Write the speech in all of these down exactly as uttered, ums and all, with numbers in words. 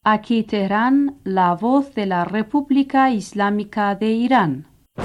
Aquí Teherán, la voz de la República Islámica de Irán.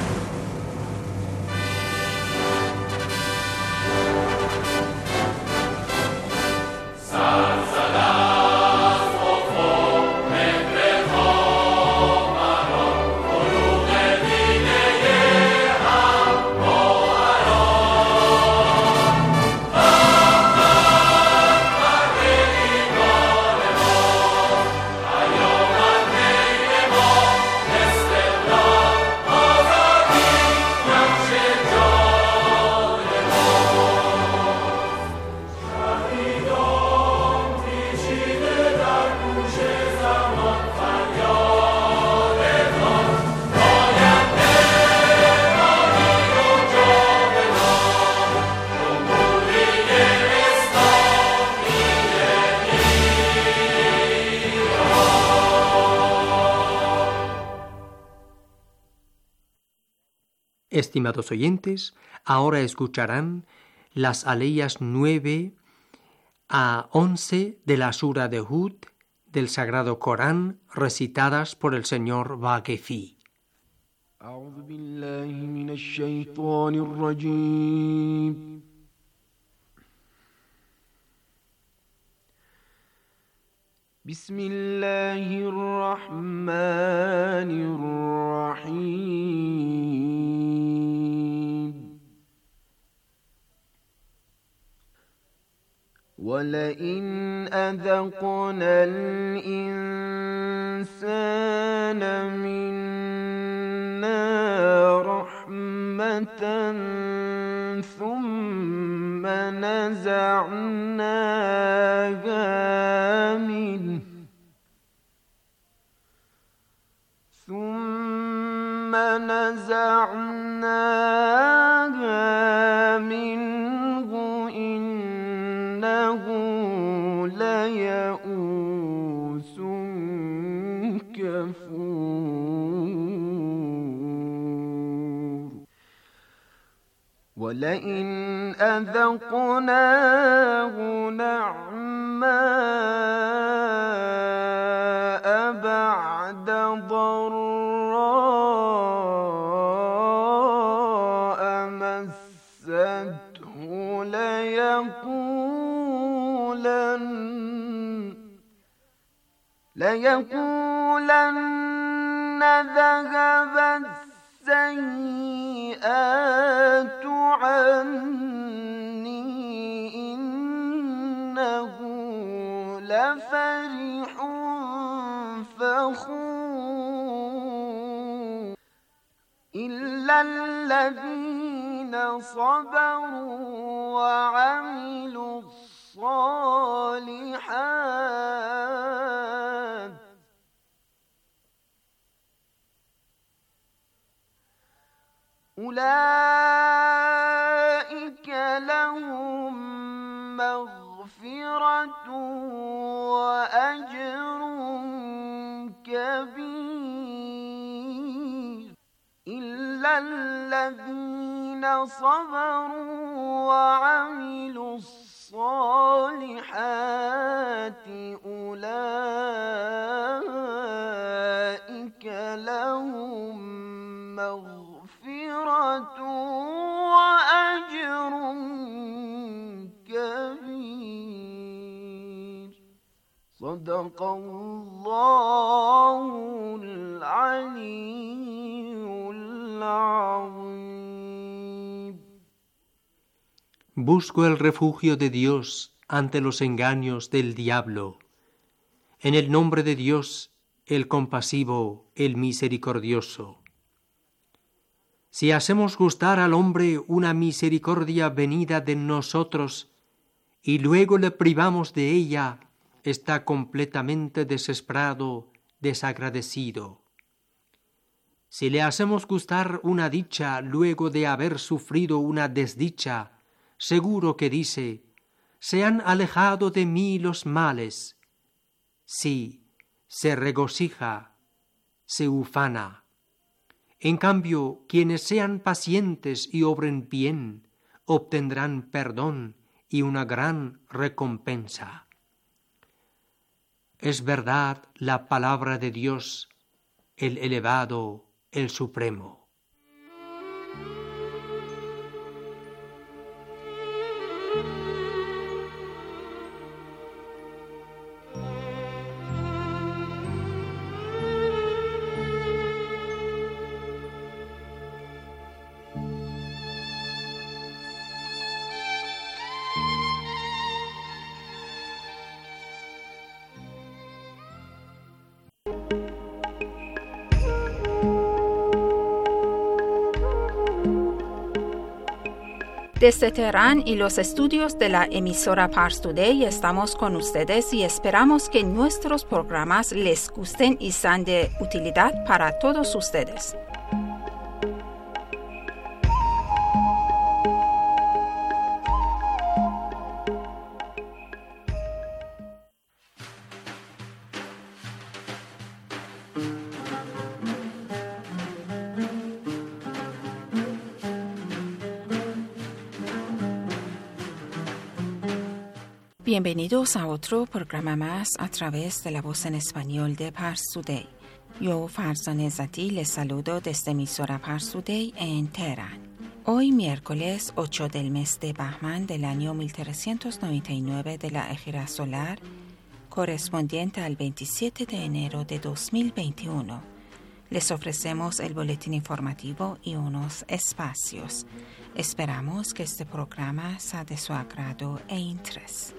Estimados oyentes, ahora escucharán las aleyas nueve a once de la Sura de Hud del Sagrado Corán, recitadas por el señor Vaquefi. أعوذ بالله من الشيطان الرجيم بسم الله الرحمن الرحيم ولئن أذقنا الإنسان منا رحمة ثم نزعناها منه ثم نزعناها منه إنه ليئوس كفور ولئن أذقناه نعماء بعد ضراء مسته ليقولن ليقولن ذهب السيئات عني إنه لفرح فخور إلا الذين صبروا وعملوا الصالحات أولئك لهم مغفرة وأجر كبير إلا الذين صبروا وعملوا الصالحات أولئك لهم مغفرة وأجر كبير صدق الله العلي العظيم. Busco el refugio de Dios ante los engaños del diablo. En el nombre de Dios, el compasivo, el misericordioso. Si hacemos gustar al hombre una misericordia venida de nosotros y luego le privamos de ella, está completamente desesperado, desagradecido. Si le hacemos gustar una dicha luego de haber sufrido una desdicha, seguro que dice: se han alejado de mí los males. Sí, se regocija, se ufana. En cambio, quienes sean pacientes y obren bien, obtendrán perdón y una gran recompensa. es verdad la palabra de Dios, el elevado, el supremo. Desde Teherán y los estudios de la emisora Pars Today estamos con ustedes y esperamos que nuestros programas les gusten y sean de utilidad para todos ustedes. Bienvenidos a otro programa más a través de la voz en español de Pars Today. Yo, Farzaneh Zati, les saludo desde emisora Pars Today en Teherán. Hoy, miércoles ocho del mes de Bahman del año mil trescientos noventa y nueve de la Ejira Solar, correspondiente al veintisiete de enero de dos mil veintiuno, les ofrecemos el boletín informativo y unos espacios. Esperamos que este programa sea de su agrado e interés.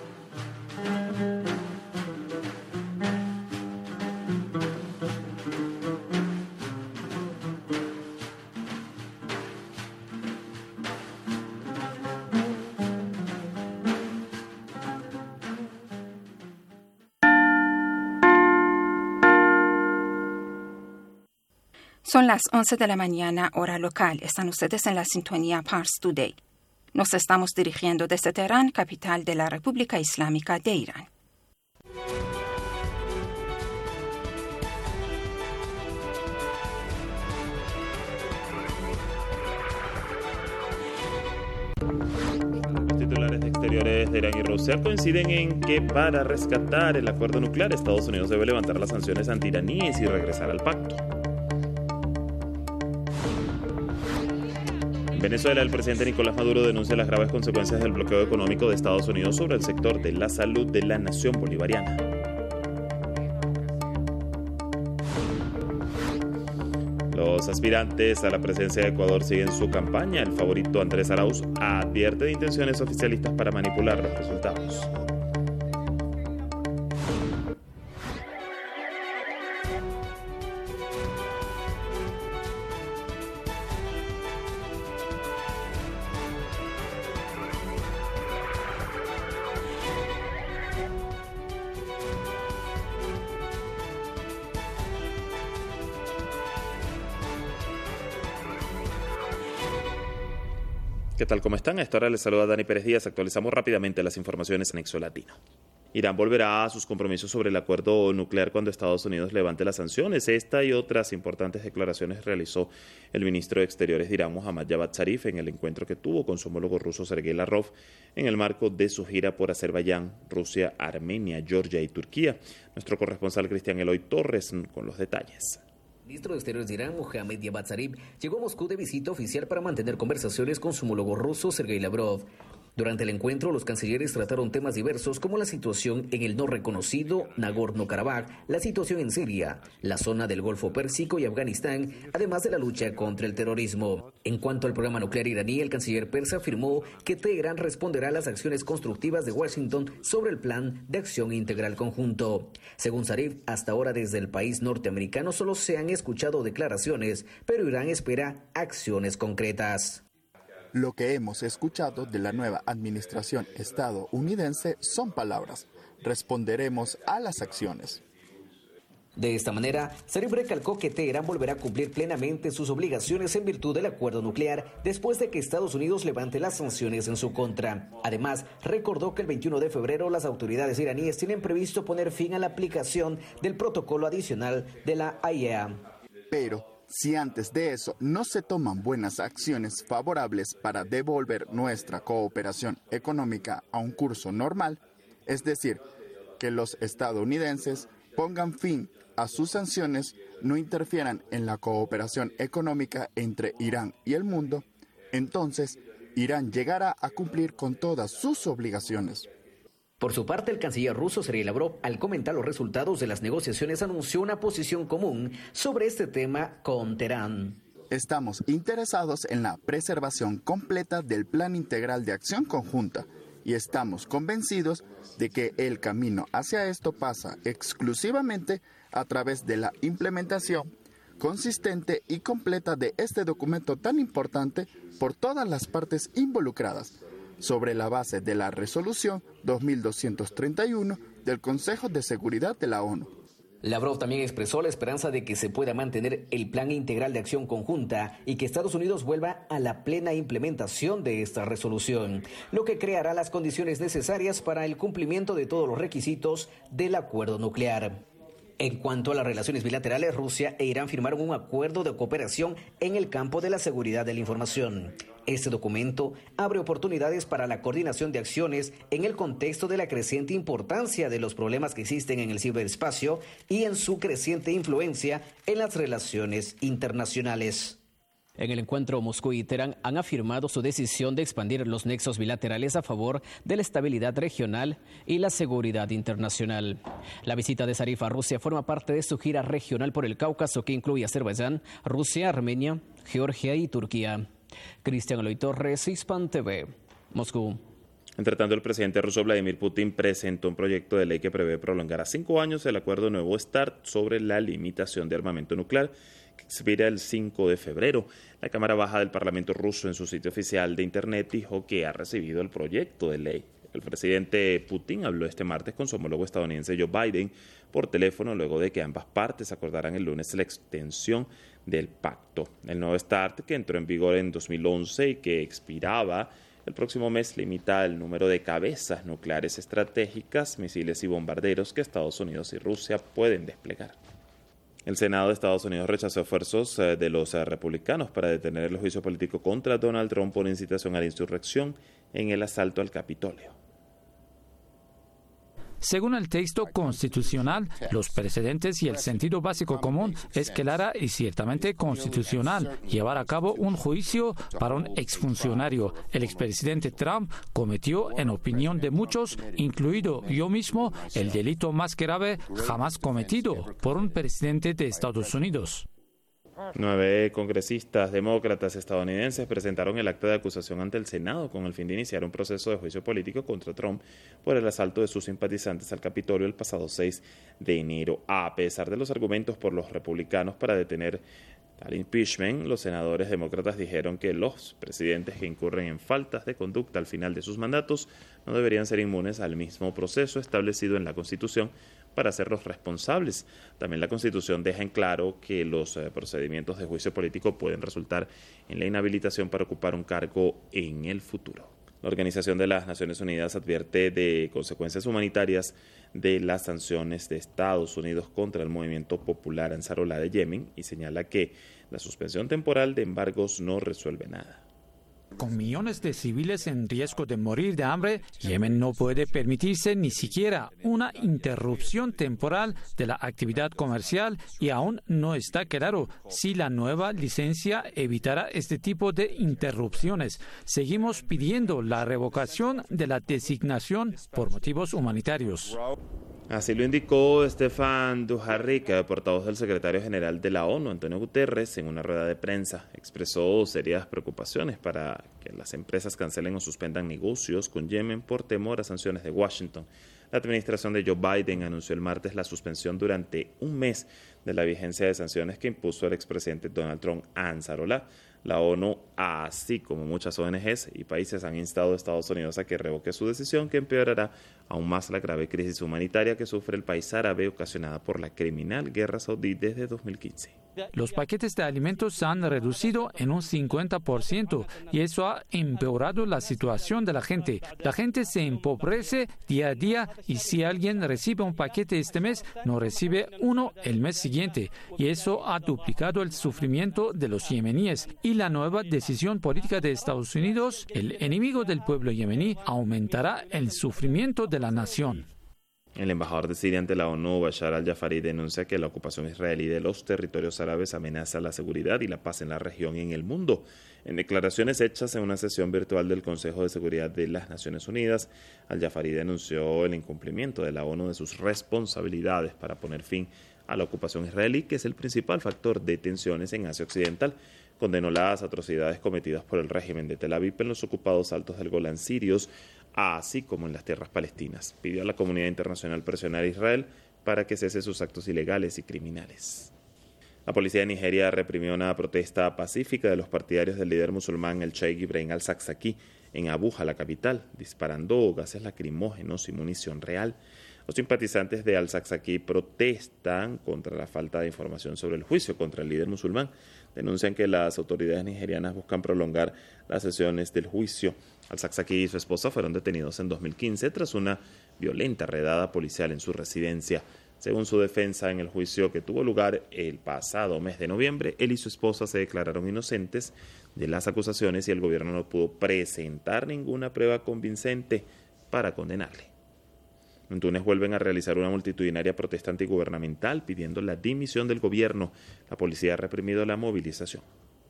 Son las once de la mañana, hora local. Están ustedes en la sintonía Pars Today. Nos estamos dirigiendo desde Teherán, capital de la República Islámica de Irán. Los titulares de exteriores de Irán y Rusia coinciden en que para rescatar el acuerdo nuclear, Estados Unidos debe levantar las sanciones antiiraníes y regresar al pacto. En Venezuela, el presidente Nicolás Maduro denuncia las graves consecuencias del bloqueo económico de Estados Unidos sobre el sector de la salud de la nación bolivariana. Los aspirantes a la presidencia de Ecuador siguen su campaña. El favorito Andrés Arauz advierte de intenciones oficialistas para manipular los resultados. ¿Qué tal? ¿Cómo están? A esta hora les saluda Dani Pérez Díaz. Actualizamos rápidamente las informaciones en Nexo Latino. Irán volverá a sus compromisos sobre el acuerdo nuclear cuando Estados Unidos levante las sanciones. Esta y otras importantes declaraciones realizó el ministro de Exteriores de Irán, Mohammad Javad Zarif, en el encuentro que tuvo con su homólogo ruso Sergei Lavrov en el marco de su gira por Azerbaiyán, Rusia, Armenia, Georgia y Turquía. Nuestro corresponsal Cristian Eloy Torres con los detalles. El ministro de Exteriores de Irán, Mohammad Javad Zarif, llegó a Moscú de visita oficial para mantener conversaciones con su homólogo ruso, Sergei Lavrov. Durante el encuentro, los cancilleres trataron temas diversos como la situación en el no reconocido Nagorno-Karabaj, la situación en Siria, la zona del Golfo Pérsico y Afganistán, además de la lucha contra el terrorismo. En cuanto al programa nuclear iraní, el canciller persa afirmó que Teherán responderá a las acciones constructivas de Washington sobre el plan de acción integral conjunto. Según Zarif, hasta ahora desde el país norteamericano solo se han escuchado declaraciones, pero Irán espera acciones concretas. Lo que hemos escuchado de la nueva administración estadounidense son palabras. Responderemos a las acciones. De esta manera, Zarif recalcó que Teherán volverá a cumplir plenamente sus obligaciones en virtud del acuerdo nuclear después de que Estados Unidos levante las sanciones en su contra. Además, recordó que el veintiuno de febrero las autoridades iraníes tienen previsto poner fin a la aplicación del protocolo adicional de la A I E A. Pero si antes de eso no se toman buenas acciones favorables para devolver nuestra cooperación económica a un curso normal, es decir, que los estadounidenses pongan fin a sus sanciones, no interfieran en la cooperación económica entre Irán y el mundo, entonces Irán llegará a cumplir con todas sus obligaciones. Por su parte, el canciller ruso Sergei Lavrov, al comentar los resultados de las negociaciones, anunció una posición común sobre este tema con Teherán. Estamos interesados en la preservación completa del Plan Integral de Acción Conjunta y estamos convencidos de que el camino hacia esto pasa exclusivamente a través de la implementación consistente y completa de este documento tan importante por todas las partes involucradas, sobre la base de la resolución dos mil doscientos treinta y uno del Consejo de Seguridad de la ONU. Lavrov también expresó la esperanza de que se pueda mantener el Plan Integral de Acción Conjunta y que Estados Unidos vuelva a la plena implementación de esta resolución, lo que creará las condiciones necesarias para el cumplimiento de todos los requisitos del acuerdo nuclear. En cuanto a las relaciones bilaterales, Rusia e Irán firmaron un acuerdo de cooperación en el campo de la seguridad de la información. Este documento abre oportunidades para la coordinación de acciones en el contexto de la creciente importancia de los problemas que existen en el ciberespacio y en su creciente influencia en las relaciones internacionales. En el encuentro, Moscú y Teherán han afirmado su decisión de expandir los nexos bilaterales a favor de la estabilidad regional y la seguridad internacional. La visita de Zarif a Rusia forma parte de su gira regional por el Cáucaso, que incluye Azerbaiyán, Rusia, Armenia, Georgia y Turquía. Cristian Eloy Torres, Hispan T V, Moscú. Entre tanto, el presidente ruso Vladimir Putin presentó un proyecto de ley que prevé prolongar a cinco años el acuerdo Nuevo START sobre la limitación de armamento nuclear, que expira el cinco de febrero. La Cámara Baja del Parlamento ruso, en su sitio oficial de Internet, dijo que ha recibido el proyecto de ley. El presidente Putin habló este martes con su homólogo estadounidense Joe Biden por teléfono, luego de que ambas partes acordaran el lunes la extensión del pacto. El nuevo START, que entró en vigor en dos mil once y que expiraba el próximo mes, limita el número de cabezas nucleares estratégicas, misiles y bombarderos que Estados Unidos y Rusia pueden desplegar. El Senado de Estados Unidos rechazó esfuerzos de los republicanos para detener el juicio político contra Donald Trump por incitación a la insurrección en el asalto al Capitolio. Según el texto constitucional, los precedentes y el sentido básico común es clara y ciertamente constitucional llevar a cabo un juicio para un exfuncionario. El expresidente Trump cometió, en opinión de muchos, incluido yo mismo, el delito más grave jamás cometido por un presidente de Estados Unidos. Nueve congresistas demócratas estadounidenses presentaron el acta de acusación ante el Senado con el fin de iniciar un proceso de juicio político contra Trump por el asalto de sus simpatizantes al Capitolio el pasado seis de enero. A pesar de los argumentos por los republicanos para detener al impeachment, los senadores demócratas dijeron que los presidentes que incurren en faltas de conducta al final de sus mandatos no deberían ser inmunes al mismo proceso establecido en la Constitución para hacerlos responsables. También la Constitución deja en claro que los eh, procedimientos de juicio político pueden resultar en la inhabilitación para ocupar un cargo en el futuro. La Organización de las Naciones Unidas advierte de consecuencias humanitarias de las sanciones de Estados Unidos contra el movimiento popular Ansarolá de Yemen y señala que la suspensión temporal de embargos no resuelve nada. Con millones de civiles en riesgo de morir de hambre, Yemen no puede permitirse ni siquiera una interrupción temporal de la actividad comercial y aún no está claro si la nueva licencia evitará este tipo de interrupciones. Seguimos pidiendo la revocación de la designación por motivos humanitarios. Así lo indicó Stefan Dujarric, portavoz del secretario general de la ONU, Antonio Guterres, en una rueda de prensa. Expresó serias preocupaciones para que las empresas cancelen o suspendan negocios con Yemen por temor a sanciones de Washington. La administración de Joe Biden anunció el martes la suspensión durante un mes de la vigencia de sanciones que impuso el expresidente Donald Trump a Ansarolá. La ONU, así como muchas O N Ges y países, han instado a Estados Unidos a que revoque su decisión, que empeorará aún más la grave crisis humanitaria que sufre el país árabe ocasionada por la criminal guerra saudí desde dos mil quince. Los paquetes de alimentos se han reducido en un cincuenta por ciento y eso ha empeorado la situación de la gente. La gente se empobrece día a día y si alguien recibe un paquete este mes, no recibe uno el mes siguiente. Y eso ha duplicado el sufrimiento de los yemeníes. Y la nueva decisión política de Estados Unidos, el enemigo del pueblo yemení, aumentará el sufrimiento de la nación. El embajador de Siria ante la ONU, Bashar al-Jafari, denuncia que la ocupación israelí de los territorios árabes amenaza la seguridad y la paz en la región y en el mundo. En declaraciones hechas en una sesión virtual del Consejo de Seguridad de las Naciones Unidas, al-Jafari denunció el incumplimiento de la ONU de sus responsabilidades para poner fin a la ocupación israelí, que es el principal factor de tensiones en Asia Occidental. Condenó las atrocidades cometidas por el régimen de Tel Aviv en los ocupados altos del Golán sirios, así como en las tierras palestinas. Pidió a la comunidad internacional presionar a Israel para que cese sus actos ilegales y criminales. La policía de Nigeria reprimió una protesta pacífica de los partidarios del líder musulmán el Sheikh Ibrahim al-Zakzaki en Abuja, la capital, disparando gases lacrimógenos y munición real. Los simpatizantes de al-Zakzaki protestan contra la falta de información sobre el juicio contra el líder musulmán. Denuncian que las autoridades nigerianas buscan prolongar las sesiones del juicio. Al-Zakzaki y su esposa fueron detenidos en dos mil quince tras una violenta redada policial en su residencia. Según su defensa, en el juicio que tuvo lugar el pasado mes de noviembre, él y su esposa se declararon inocentes de las acusaciones y el gobierno no pudo presentar ninguna prueba convincente para condenarle. En Túnez vuelven a realizar una multitudinaria protesta antigubernamental pidiendo la dimisión del gobierno. La policía ha reprimido la movilización.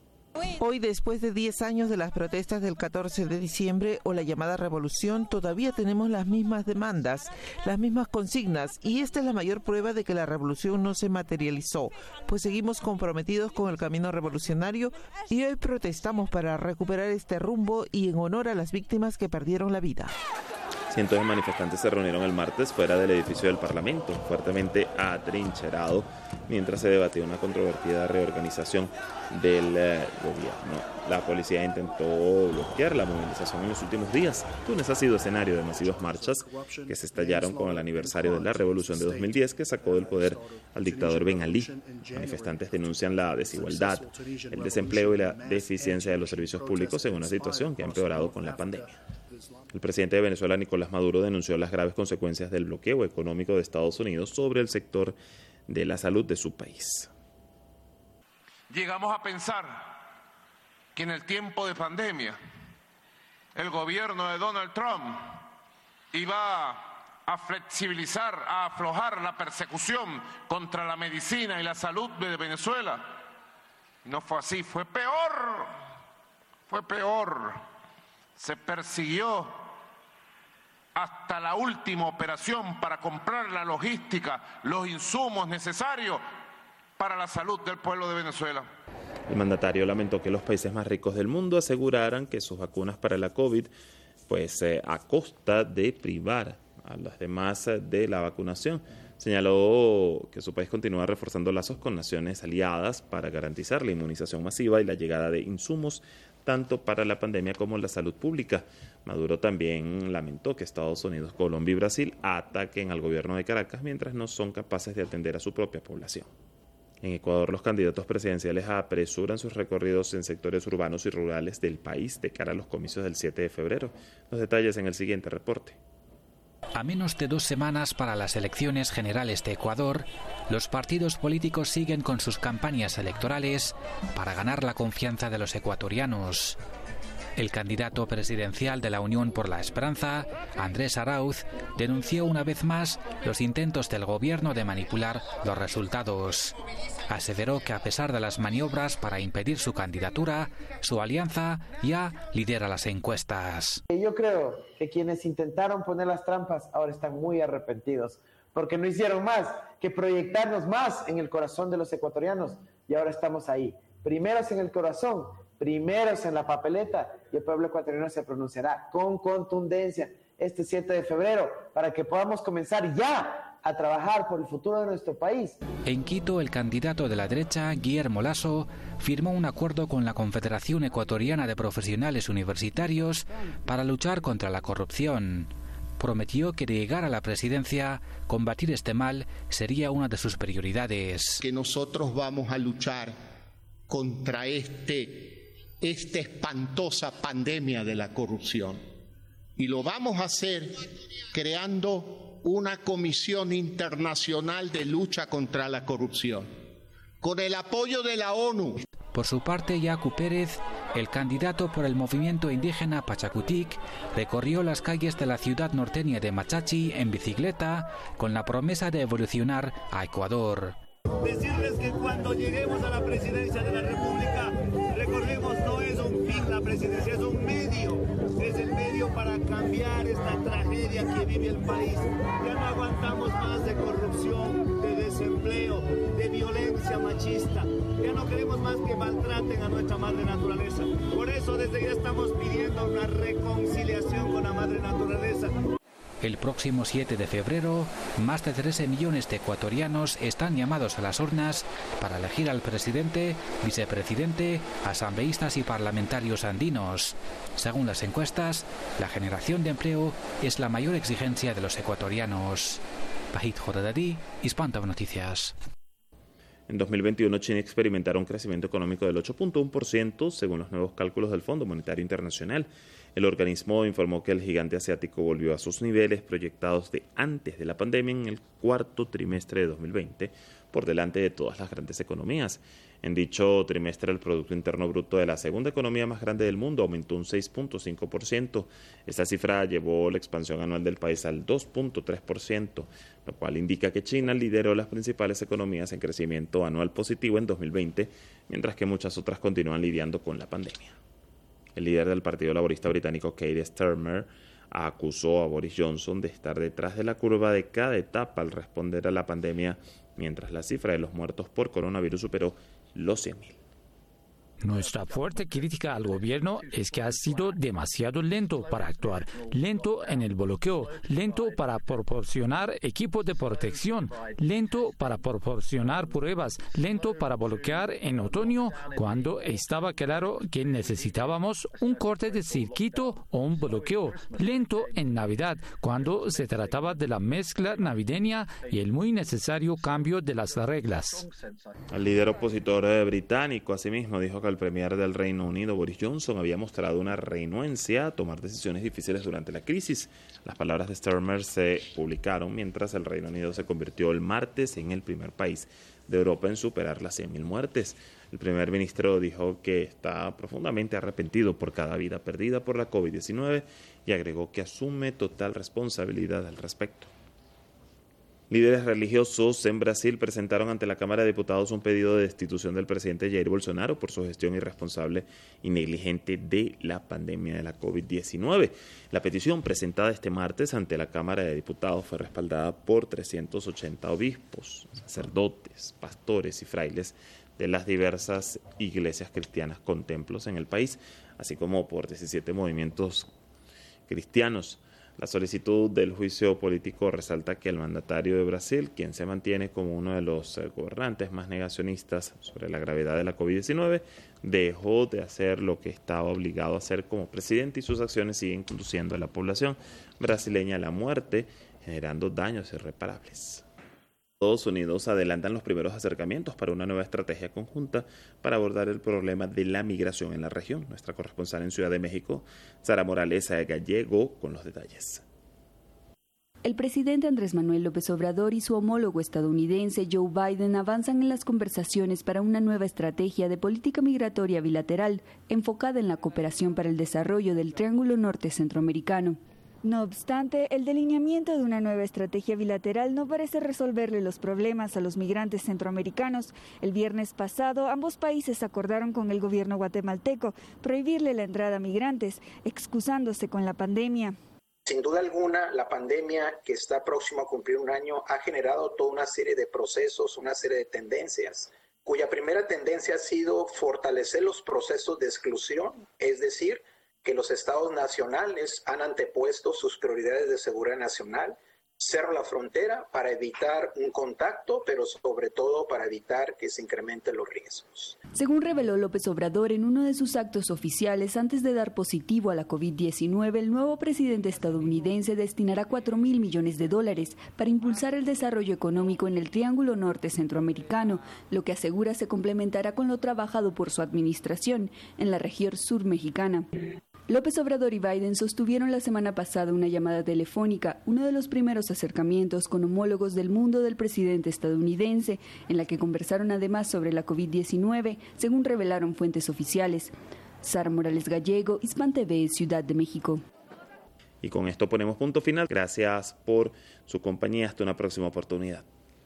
Hoy, después de diez años de las protestas del catorce de diciembre o la llamada revolución, todavía tenemos las mismas demandas, las mismas consignas, y esta es la mayor prueba de que la revolución no se materializó, pues seguimos comprometidos con el camino revolucionario y hoy protestamos para recuperar este rumbo y en honor a las víctimas que perdieron la vida. Cientos de manifestantes se reunieron el martes fuera del edificio del Parlamento, fuertemente atrincherado, mientras se debatía una controvertida reorganización del eh, gobierno. La policía intentó bloquear la movilización en los últimos días. Túnez ha sido escenario de masivas marchas que se estallaron con el aniversario de la revolución de dos mil diez que sacó del poder al dictador Ben Ali. Manifestantes denuncian la desigualdad, el desempleo y la deficiencia de los servicios públicos en una situación que ha empeorado con la pandemia. El presidente de Venezuela, Nicolás Maduro, denunció las graves consecuencias del bloqueo económico de Estados Unidos sobre el sector de la salud de su país. Llegamos a pensar que en el tiempo de pandemia el gobierno de Donald Trump iba a flexibilizar, a aflojar la persecución contra la medicina y la salud de Venezuela. No fue así, fue peor, fue peor. Se persiguió hasta la última operación para comprar la logística, los insumos necesarios para la salud del pueblo de Venezuela. El mandatario lamentó que los países más ricos del mundo aseguraran que sus vacunas para la COVID, pues eh, a costa de privar a los demás de la vacunación. Señaló que su país continúa reforzando lazos con naciones aliadas para garantizar la inmunización masiva y la llegada de insumos tanto para la pandemia como la salud pública. Maduro también lamentó que Estados Unidos, Colombia y Brasil ataquen al gobierno de Caracas mientras no son capaces de atender a su propia población. En Ecuador, los candidatos presidenciales apresuran sus recorridos en sectores urbanos y rurales del país de cara a los comicios del siete de febrero. Los detalles en el siguiente reporte. A menos de dos semanas para las elecciones generales de Ecuador, los partidos políticos siguen con sus campañas electorales para ganar la confianza de los ecuatorianos. El candidato presidencial de la Unión por la Esperanza, Andrés Arauz, denunció una vez más los intentos del gobierno de manipular los resultados. Aseveró que a pesar de las maniobras para impedir su candidatura, su alianza ya lidera las encuestas. Yo creo que quienes intentaron poner las trampas ahora están muy arrepentidos, porque no hicieron más que proyectarnos más en el corazón de los ecuatorianos y ahora estamos ahí, primeros en el corazón, primeros en la papeleta, y el pueblo ecuatoriano se pronunciará con contundencia este siete de febrero para que podamos comenzar ya a trabajar por el futuro de nuestro país. En Quito, el candidato de la derecha, Guillermo Lasso, firmó un acuerdo con la Confederación Ecuatoriana de Profesionales Universitarios para luchar contra la corrupción. Prometió que de llegar a la presidencia, combatir este mal sería una de sus prioridades. Que nosotros vamos a luchar contra este, esta espantosa pandemia de la corrupción. Y lo vamos a hacer creando una comisión internacional de lucha contra la corrupción, con el apoyo de la ONU. Por su parte, Yacu Pérez el candidato por el movimiento indígena Pachakutik recorrió las calles de la ciudad norteña de Machachi en bicicleta con la promesa de evolucionar a Ecuador. Decirles que cuando lleguemos a la presidencia de la República, recordemos, no es un fin la presidencia, es un medio, es el medio para cambiar esta tragedia que vive el país. Ya no aguantamos más de corrupción, de desempleo, de violencia machista. Ya no queremos más que maltraten a nuestra madre naturaleza. Por eso desde ya estamos pidiendo una reconciliación con la madre naturaleza. El próximo siete de febrero, más de trece millones de ecuatorianos están llamados a las urnas para elegir al presidente, vicepresidente, asambleístas y parlamentarios andinos. Según las encuestas, la generación de empleo es la mayor exigencia de los ecuatorianos. Bahit Joradadí, Hispantov Noticias. En dos mil veintiuno, China experimentará un crecimiento económico del ocho punto uno por ciento, según los nuevos cálculos del Fondo Monetario Internacional. El organismo informó que el gigante asiático volvió a sus niveles proyectados de antes de la pandemia en el cuarto trimestre de dos mil veinte, por delante de todas las grandes economías. En dicho trimestre, el Producto Interno Bruto de la segunda economía más grande del mundo aumentó un seis punto cinco por ciento. Esta cifra llevó la expansión anual del país al dos punto tres por ciento, lo cual indica que China lideró las principales economías en crecimiento anual positivo en dos mil veinte, mientras que muchas otras continúan lidiando con la pandemia. El líder del Partido Laborista británico, Keir Starmer, acusó a Boris Johnson de estar detrás de la curva de cada etapa al responder a la pandemia, mientras la cifra de los muertos por coronavirus superó los cien mil. Nuestra fuerte crítica al gobierno es que ha sido demasiado lento para actuar, lento en el bloqueo, lento para proporcionar equipos de protección, lento para proporcionar pruebas, lento para bloquear en otoño cuando estaba claro que necesitábamos un corte de circuito o un bloqueo, lento en Navidad cuando se trataba de la mezcla navideña y el muy necesario cambio de las reglas. El líder opositor británico asimismo dijo que el premier del Reino Unido, Boris Johnson, había mostrado una renuencia a tomar decisiones difíciles durante la crisis. Las palabras de Starmer se publicaron mientras el Reino Unido se convirtió el martes en el primer país de Europa en superar las cien mil muertes. El primer ministro dijo que está profundamente arrepentido por cada vida perdida por la COVID diecinueve y agregó que asume total responsabilidad al respecto. Líderes religiosos en Brasil presentaron ante la Cámara de Diputados un pedido de destitución del presidente Jair Bolsonaro por su gestión irresponsable y negligente de la pandemia de la COVID diecinueve. La petición presentada este martes ante la Cámara de Diputados fue respaldada por trescientos ochenta obispos, sacerdotes, pastores y frailes de las diversas iglesias cristianas con templos en el país, así como por diecisiete movimientos cristianos. La solicitud del juicio político resalta que el mandatario de Brasil, quien se mantiene como uno de los gobernantes más negacionistas sobre la gravedad de la COVID diecinueve, dejó de hacer lo que estaba obligado a hacer como presidente y sus acciones siguen conduciendo a la población brasileña a la muerte, generando daños irreparables. Estados Unidos adelantan los primeros acercamientos para una nueva estrategia conjunta para abordar el problema de la migración en la región. Nuestra corresponsal en Ciudad de México, Sara Morales Gallego, con los detalles. El presidente Andrés Manuel López Obrador y su homólogo estadounidense Joe Biden avanzan en las conversaciones para una nueva estrategia de política migratoria bilateral enfocada en la cooperación para el desarrollo del Triángulo Norte Centroamericano. No obstante, el delineamiento de una nueva estrategia bilateral no parece resolverle los problemas a los migrantes centroamericanos. El viernes pasado, ambos países acordaron con el gobierno guatemalteco prohibirle la entrada a migrantes, excusándose con la pandemia. Sin duda alguna, la pandemia que está próxima a cumplir un año ha generado toda una serie de procesos, una serie de tendencias, cuya primera tendencia ha sido fortalecer los procesos de exclusión, es decir, que los estados nacionales han antepuesto sus prioridades de seguridad nacional, cerrar la frontera para evitar un contacto, pero sobre todo para evitar que se incrementen los riesgos. Según reveló López Obrador en uno de sus actos oficiales antes de dar positivo a la COVID diecinueve, el nuevo presidente estadounidense destinará cuatro mil millones de dólares para impulsar el desarrollo económico en el Triángulo Norte Centroamericano, lo que asegura se complementará con lo trabajado por su administración en la región sur mexicana. López Obrador y Biden sostuvieron la semana pasada una llamada telefónica, uno de los primeros acercamientos con homólogos del mundo del presidente estadounidense, en la que conversaron además sobre la COVID diecinueve, según revelaron fuentes oficiales. Sara Morales Gallego, Hispan T V, Ciudad de México. Y con esto ponemos punto final. Gracias por su compañía. Hasta una próxima oportunidad.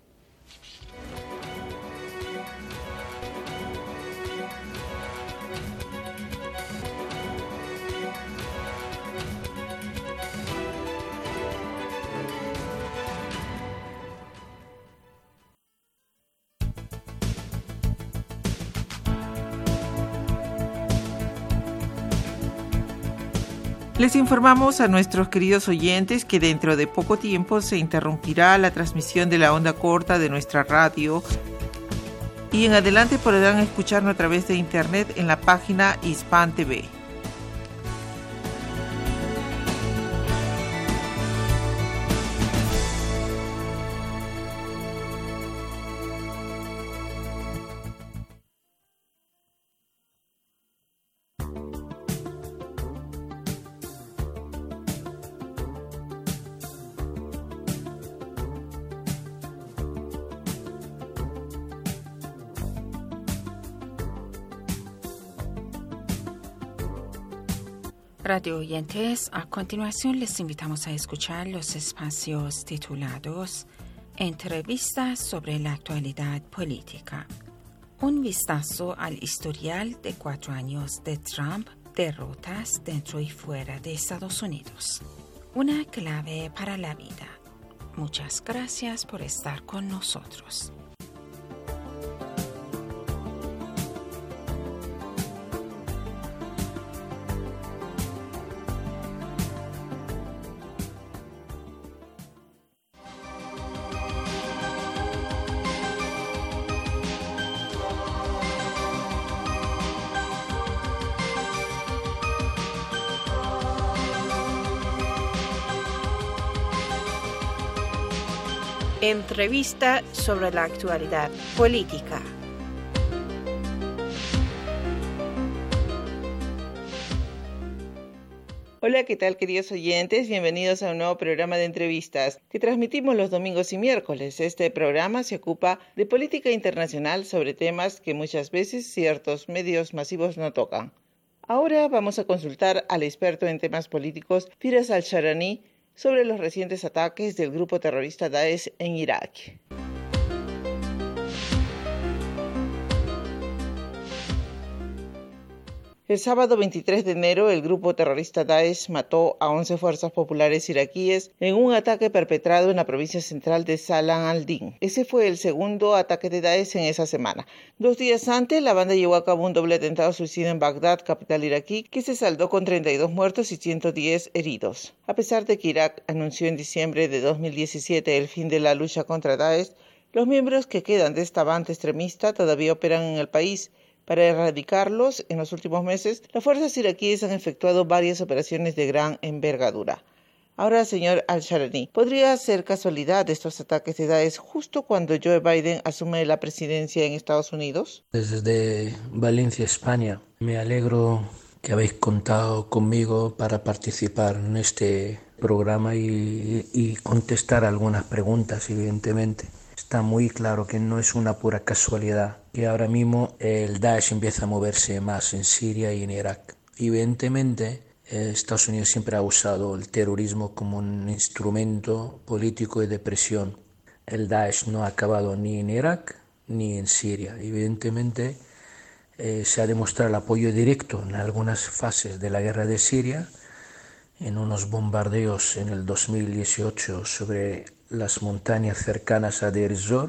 Les informamos a nuestros queridos oyentes que dentro de poco tiempo se interrumpirá la transmisión de la onda corta de nuestra radio y en adelante podrán escucharnos a través de internet en la página Hispan T V. Radio oyentes, a continuación les invitamos a escuchar los espacios titulados Entrevistas sobre la actualidad política. Un vistazo al historial de cuatro años de Trump, derrotas dentro y fuera de Estados Unidos. Una clave para la vida. Muchas gracias por estar con nosotros. Entrevista sobre la actualidad política. Hola, ¿qué tal, queridos oyentes? Bienvenidos a un nuevo programa de entrevistas que transmitimos los domingos y miércoles. Este programa se ocupa de política internacional sobre temas que muchas veces ciertos medios masivos no tocan. Ahora vamos a consultar al experto en temas políticos, Firas Al-Sharani, sobre los recientes ataques del grupo terrorista Daesh en Irak. El sábado veintitrés de enero, el grupo terrorista Daesh mató a once fuerzas populares iraquíes en un ataque perpetrado en la provincia central de Salam al-Din. Ese fue el segundo ataque de Daesh en esa semana. Dos días antes, la banda llevó a cabo un doble atentado suicida en Bagdad, capital iraquí, que se saldó con treinta y dos muertos y ciento diez heridos. A pesar de que Irak anunció en diciembre de dos mil diecisiete el fin de la lucha contra Daesh, los miembros que quedan de esta banda extremista todavía operan en el país. Para erradicarlos, en los últimos meses, las fuerzas iraquíes han efectuado varias operaciones de gran envergadura. Ahora, señor Al-Sharani, ¿podría ser casualidad estos ataques de Daesh justo cuando Joe Biden asume la presidencia en Estados Unidos? Desde Valencia, España, me alegro que habéis contado conmigo para participar en este programa y, y contestar algunas preguntas, evidentemente. Está muy claro que no es una pura casualidad que ahora mismo el Daesh empieza a moverse más en Siria y en Irak. Evidentemente, eh, Estados Unidos siempre ha usado el terrorismo como un instrumento político y de presión. El Daesh no ha acabado ni en Irak ni en Siria. Evidentemente, eh, se ha demostrado el apoyo directo en algunas fases de la guerra de Siria, en unos bombardeos en el dos mil dieciocho sobre las montañas cercanas a Deir ez-Zor.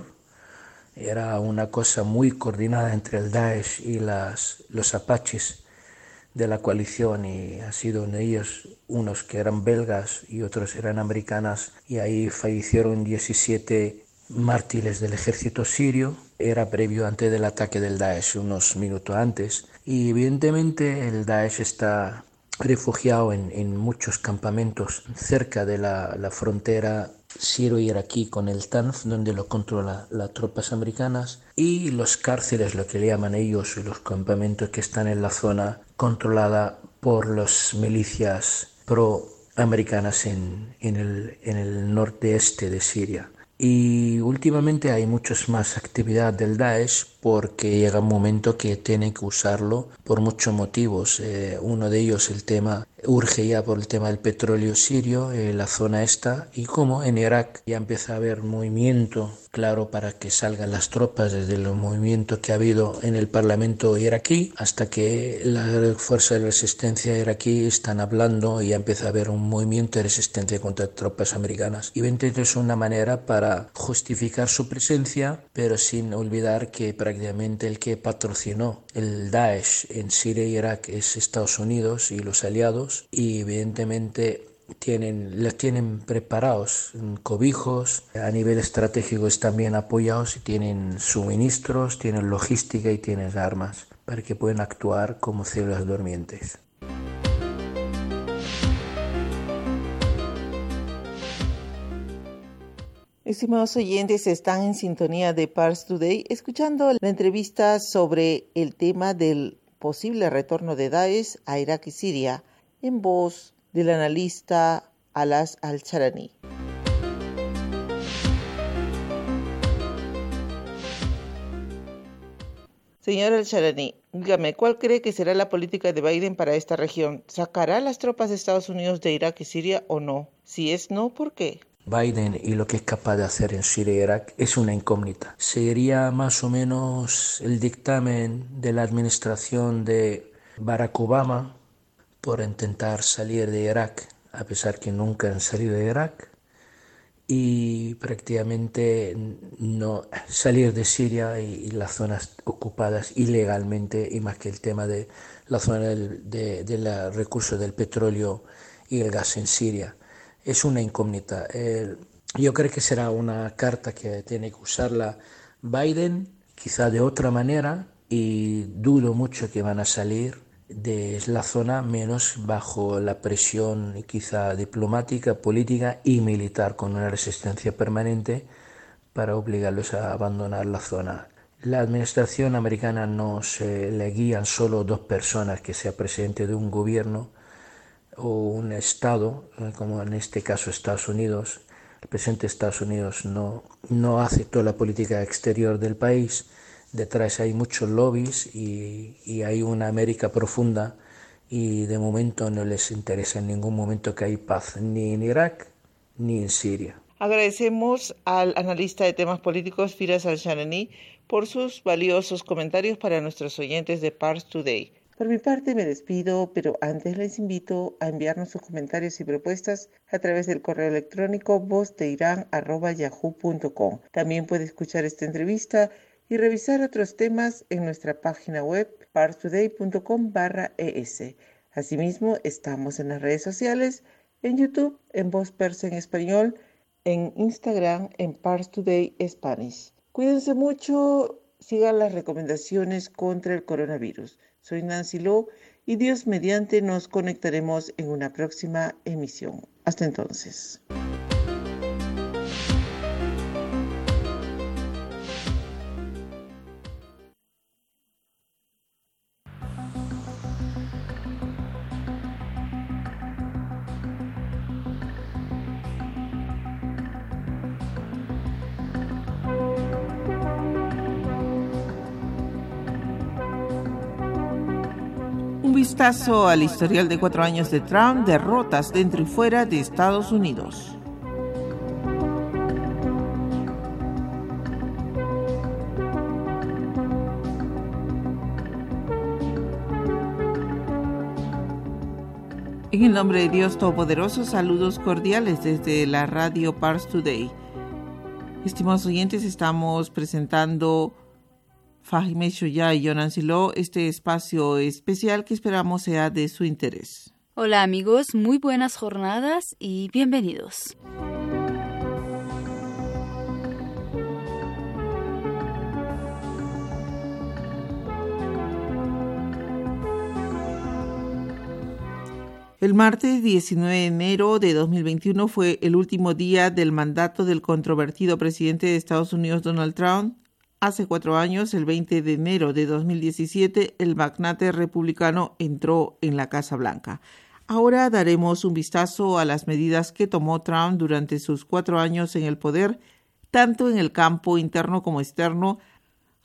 Era una cosa muy coordinada entre el Daesh y las, los apaches de la coalición, y ha sido en ellos unos que eran belgas y otros eran americanas, y ahí fallecieron diecisiete mártires del ejército sirio. Era previo antes del ataque del Daesh, unos minutos antes, y evidentemente el Daesh está refugiado en, en muchos campamentos cerca de la, la frontera sirio-iraquí con el Tanf, donde lo controlan las tropas americanas, y los cárceles, lo que le llaman ellos, y los campamentos que están en la zona controlada por las milicias pro-americanas en, en, el, en el norte-este de Siria. Y últimamente hay muchas más actividad del Daesh porque llega un momento que tienen que usarlo por muchos motivos. Eh, uno de ellos el tema, urge ya por el tema del petróleo sirio, eh, la zona esta, y como en Irak ya empieza a haber movimiento claro para que salgan las tropas, desde los movimientos que ha habido en el parlamento iraquí hasta que las fuerzas de resistencia iraquí están hablando y ya empieza a haber un movimiento de resistencia contra tropas americanas. Y evidentemente es una manera para justificar su presencia, pero sin olvidar que prácticamente el que patrocinó el Daesh en Siria e Irak es Estados Unidos y los aliados, y evidentemente tienen, les tienen preparados cobijos, a nivel estratégico están bien apoyados y tienen suministros, tienen logística y tienen armas para que puedan actuar como células durmientes. Estimados oyentes, están en sintonía de Pars Today, escuchando la entrevista sobre el tema del posible retorno de Daesh a Irak y Siria, en voz del analista Alas Al-Sharani. Señor Al-Sharani, dígame, ¿cuál cree que será la política de Biden para esta región? ¿Sacará las tropas de Estados Unidos de Irak y Siria o no? Si es no, ¿por qué? Biden y lo que es capaz de hacer en Siria e Irak es una incógnita. Sería más o menos el dictamen de la administración de Barack Obama por intentar salir de Irak, a pesar que nunca han salido de Irak, y prácticamente no salir de Siria y, y las zonas ocupadas ilegalmente, y más que el tema de la zona del de, de la recursos del petróleo y el gas en Siria. Es una incógnita. Eh, yo creo que será una carta que tiene que usarla Biden, quizá de otra manera, y dudo mucho que van a salir de la zona, menos bajo la presión quizá diplomática, política y militar, con una resistencia permanente para obligarlos a abandonar la zona. La administración americana no se le guían solo dos personas, que sea presidente de un gobierno o un estado, como en este caso Estados Unidos. El presidente de Estados Unidos no, no hace toda la política exterior del país. Detrás hay muchos lobbies y, y hay una América profunda, y de momento no les interesa en ningún momento que hay paz ni en Irak ni en Siria. Agradecemos al analista de temas políticos Firas Al-Sharani por sus valiosos comentarios para nuestros oyentes de Pars Today. Por mi parte me despido, pero antes les invito a enviarnos sus comentarios y propuestas a través del correo electrónico vozdeiran arroba yahoo punto com. También puede escuchar esta entrevista y revisar otros temas en nuestra página web parstoday punto com barra es. Asimismo, estamos en las redes sociales, en YouTube, en Voz Persa en Español, en Instagram, en Pars Today Spanish. Cuídense mucho, sigan las recomendaciones contra el coronavirus. Soy Nancy Lowe y Dios mediante nos conectaremos en una próxima emisión. Hasta entonces. Un vistazo al historial de cuatro años de Trump, derrotas dentro y fuera de Estados Unidos. En el nombre de Dios Todopoderoso, saludos cordiales desde la radio Pars Today. Estimados oyentes, estamos presentando Fahime Shoya y Nancy Lowe, este espacio especial que esperamos sea de su interés. Hola amigos, muy buenas jornadas y bienvenidos. El martes diecinueve de enero de dos mil veintiuno fue el último día del mandato del controvertido presidente de Estados Unidos, Donald Trump. Hace cuatro años, el veinte de enero de dos mil diecisiete, el magnate republicano entró en la Casa Blanca. Ahora daremos un vistazo a las medidas que tomó Trump durante sus cuatro años en el poder, tanto en el campo interno como externo,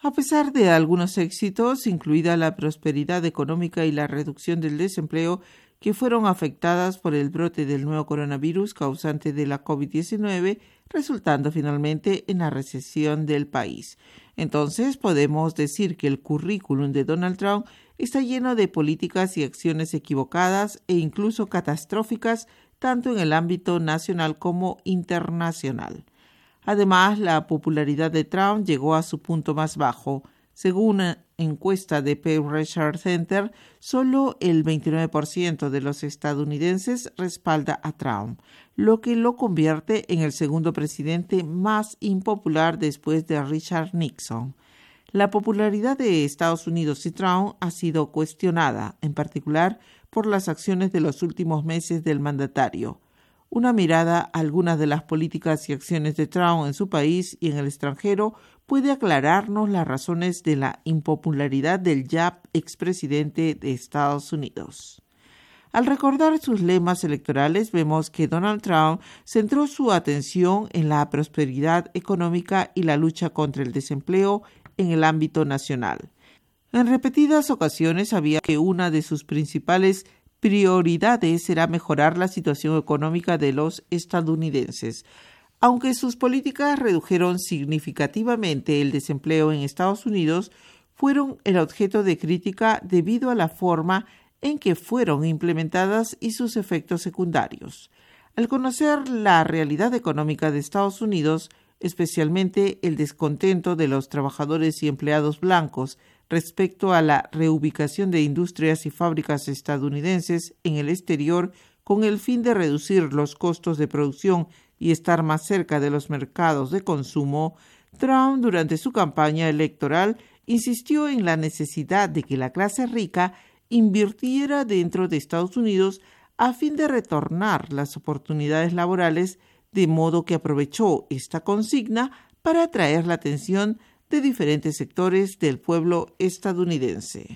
A pesar de algunos éxitos, incluida la prosperidad económica y la reducción del desempleo, que fueron afectadas por el brote del nuevo coronavirus causante de la COVID diecinueve, resultando finalmente en la recesión del país. Entonces, podemos decir que el currículum de Donald Trump está lleno de políticas y acciones equivocadas e incluso catastróficas, tanto en el ámbito nacional como internacional. Además, la popularidad de Trump llegó a su punto más bajo. Según una encuesta de Pew Research Center, solo el veintinueve por ciento de los estadounidenses respalda a Trump, lo que lo convierte en el segundo presidente más impopular después de Richard Nixon. La popularidad de Estados Unidos y Trump ha sido cuestionada, en particular por las acciones de los últimos meses del mandatario. Una mirada a algunas de las políticas y acciones de Trump en su país y en el extranjero puede aclararnos las razones de la impopularidad del ya expresidente de Estados Unidos. Al recordar sus lemas electorales, vemos que Donald Trump centró su atención en la prosperidad económica y la lucha contra el desempleo en el ámbito nacional. En repetidas ocasiones sabía que una de sus principales prioridades será mejorar la situación económica de los estadounidenses. Aunque sus políticas redujeron significativamente el desempleo en Estados Unidos, fueron el objeto de crítica debido a la forma en que fueron implementadas y sus efectos secundarios. Al conocer la realidad económica de Estados Unidos, especialmente el descontento de los trabajadores y empleados blancos respecto a la reubicación de industrias y fábricas estadounidenses en el exterior con el fin de reducir los costos de producción y estar más cerca de los mercados de consumo, Trump, durante su campaña electoral, insistió en la necesidad de que la clase rica invirtiera dentro de Estados Unidos a fin de retornar las oportunidades laborales, de modo que aprovechó esta consigna para atraer la atención de diferentes sectores del pueblo estadounidense.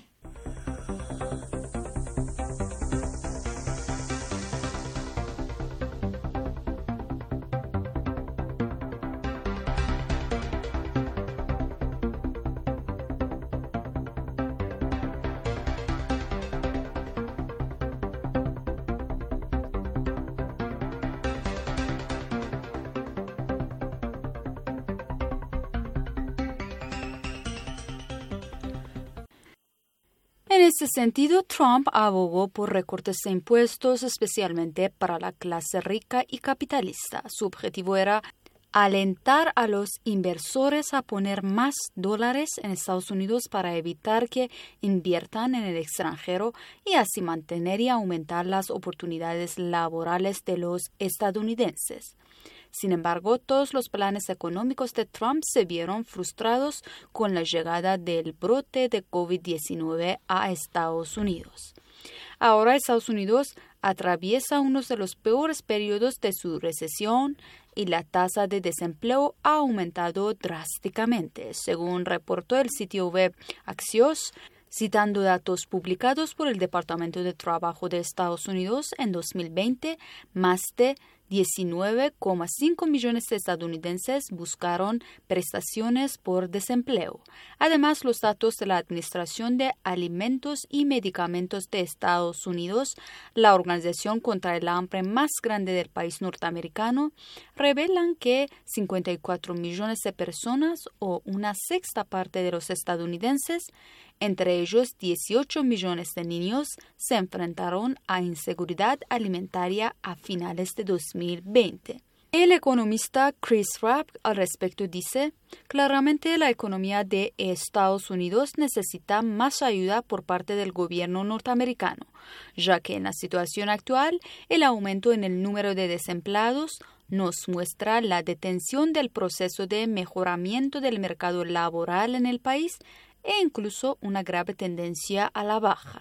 En este sentido, Trump abogó por recortes de impuestos, especialmente para la clase rica y capitalista. Su objetivo era alentar a los inversores a poner más dólares en Estados Unidos para evitar que inviertan en el extranjero y así mantener y aumentar las oportunidades laborales de los estadounidenses. Sin embargo, todos los planes económicos de Trump se vieron frustrados con la llegada del brote de COVID diecinueve a Estados Unidos. Ahora Estados Unidos atraviesa uno de los peores periodos de su recesión y la tasa de desempleo ha aumentado drásticamente, según reportó el sitio web Axios, citando datos publicados por el Departamento de Trabajo de Estados Unidos. En dos mil veinte, más de diecinueve coma cinco millones de estadounidenses buscaron prestaciones por desempleo. Además, los datos de la Administración de Alimentos y Medicamentos de Estados Unidos, la organización contra el hambre más grande del país norteamericano, revelan que cincuenta y cuatro millones de personas, o una sexta parte de los estadounidenses, entre ellos dieciocho millones de niños, se enfrentaron a inseguridad alimentaria a finales de dos mil veinte. El economista Chris Rapp al respecto dice: claramente la economía de Estados Unidos necesita más ayuda por parte del gobierno norteamericano, ya que en la situación actual el aumento en el número de desempleados nos muestra la detención del proceso de mejoramiento del mercado laboral en el país e incluso una grave tendencia a la baja.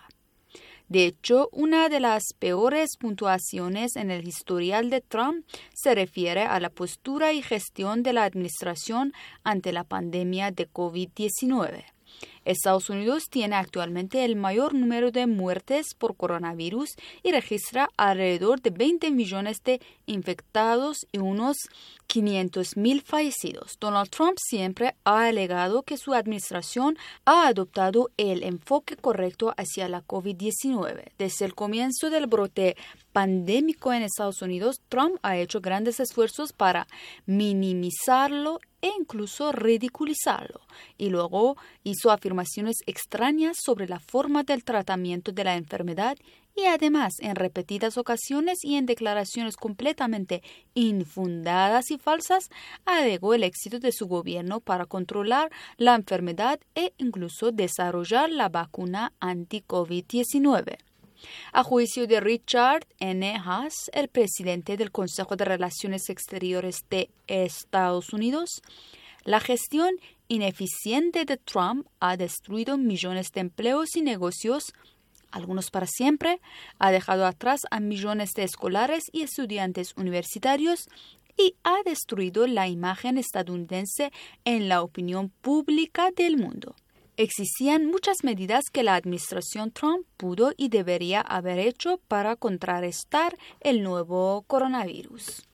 De hecho, una de las peores puntuaciones en el historial de Trump se refiere a la postura y gestión de la administración ante la pandemia de COVID diecinueve. Estados Unidos tiene actualmente el mayor número de muertes por coronavirus y registra alrededor de veinte millones de infectados y unos quinientos mil fallecidos. Donald Trump siempre ha alegado que su administración ha adoptado el enfoque correcto hacia la COVID diecinueve. Desde el comienzo del brote pandémico en Estados Unidos, Trump ha hecho grandes esfuerzos para minimizarlo e incluso ridiculizarlo, y luego hizo afirmaciones extrañas sobre la forma del tratamiento de la enfermedad y además en repetidas ocasiones y en declaraciones completamente infundadas y falsas alegó el éxito de su gobierno para controlar la enfermedad e incluso desarrollar la vacuna anti-COVID diecinueve. A juicio de Richard N. Haass, el presidente del Consejo de Relaciones Exteriores de Estados Unidos, la gestión ineficiente de Trump ha destruido millones de empleos y negocios, algunos para siempre, ha dejado atrás a millones de escolares y estudiantes universitarios y ha destruido la imagen estadounidense en la opinión pública del mundo. Existían muchas medidas que la administración Trump pudo y debería haber hecho para contrarrestar el nuevo coronavirus.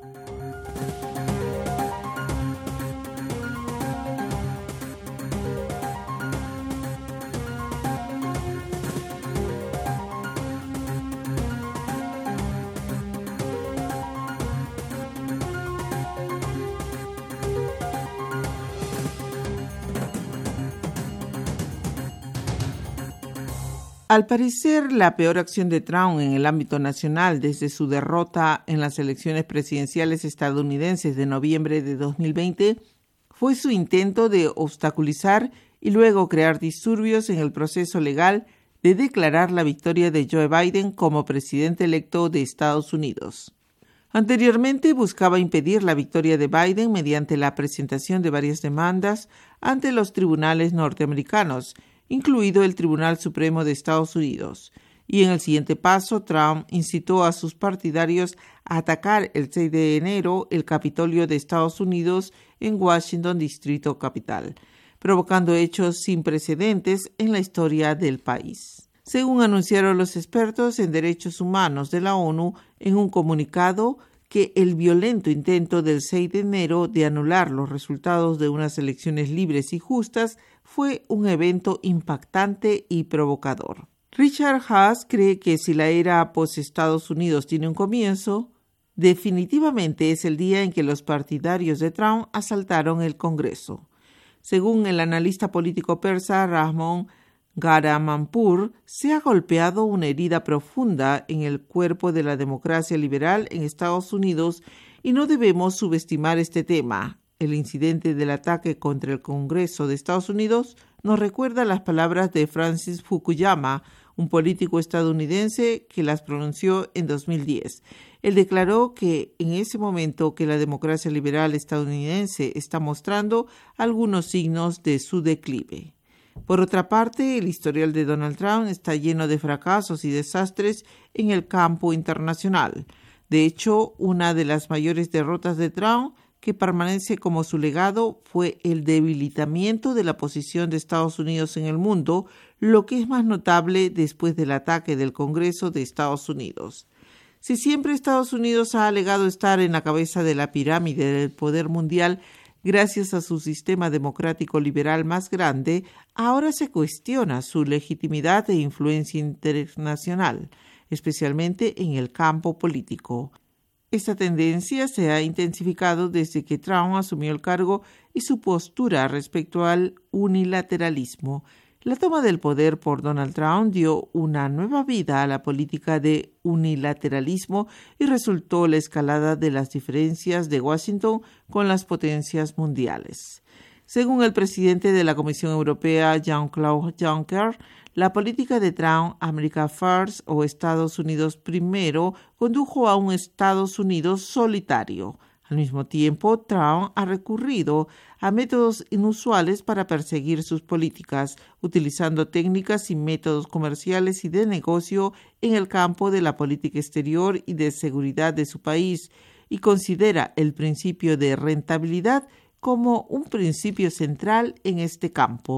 Al parecer, la peor acción de Trump en el ámbito nacional desde su derrota en las elecciones presidenciales estadounidenses de noviembre de dos mil veinte fue su intento de obstaculizar y luego crear disturbios en el proceso legal de declarar la victoria de Joe Biden como presidente electo de Estados Unidos. Anteriormente buscaba impedir la victoria de Biden mediante la presentación de varias demandas ante los tribunales norteamericanos, incluido el Tribunal Supremo de Estados Unidos. Y en el siguiente paso, Trump incitó a sus partidarios a atacar el seis de enero el Capitolio de Estados Unidos en Washington, Distrito Capital, provocando hechos sin precedentes en la historia del país. Según anunciaron los expertos en derechos humanos de la ONU en un comunicado, que el violento intento del seis de enero de anular los resultados de unas elecciones libres y justas fue un evento impactante y provocador. Richard Haass cree que si la era post-Estados Unidos tiene un comienzo, definitivamente es el día en que los partidarios de Trump asaltaron el Congreso. Según el analista político persa Rahmon Garamanpur, se ha golpeado una herida profunda en el cuerpo de la democracia liberal en Estados Unidos y no debemos subestimar este tema. El incidente del ataque contra el Congreso de Estados Unidos nos recuerda las palabras de Francis Fukuyama, un político estadounidense que las pronunció en dos mil diez. Él declaró que en ese momento que la democracia liberal estadounidense está mostrando algunos signos de su declive. Por otra parte, el historial de Donald Trump está lleno de fracasos y desastres en el campo internacional. De hecho, una de las mayores derrotas de Trump, que permanece como su legado, fue el debilitamiento de la posición de Estados Unidos en el mundo, lo que es más notable después del ataque del Congreso de Estados Unidos. Si siempre Estados Unidos ha alegado estar en la cabeza de la pirámide del poder mundial, gracias a su sistema democrático liberal más grande, ahora se cuestiona su legitimidad e influencia internacional, especialmente en el campo político. Esta tendencia se ha intensificado desde que Trump asumió el cargo y su postura respecto al unilateralismo. La toma del poder por Donald Trump dio una nueva vida a la política de unilateralismo y resultó la escalada de las diferencias de Washington con las potencias mundiales. Según el presidente de la Comisión Europea, Jean-Claude Juncker, la política de Trump, America First o Estados Unidos primero, condujo a un Estados Unidos solitario. Al mismo tiempo, Trump ha recurrido a métodos inusuales para perseguir sus políticas, utilizando técnicas y métodos comerciales y de negocio en el campo de la política exterior y de seguridad de su país, y considera el principio de rentabilidad como un principio central en este campo.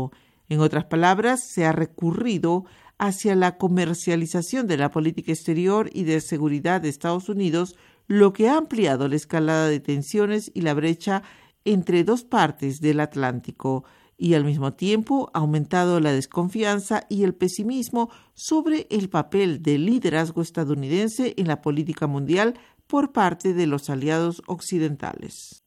En otras palabras, se ha recurrido hacia la comercialización de la política exterior y de seguridad de Estados Unidos, lo que ha ampliado la escalada de tensiones y la brecha entre dos partes del Atlántico, y al mismo tiempo ha aumentado la desconfianza y el pesimismo sobre el papel del liderazgo estadounidense en la política mundial por parte de los aliados occidentales.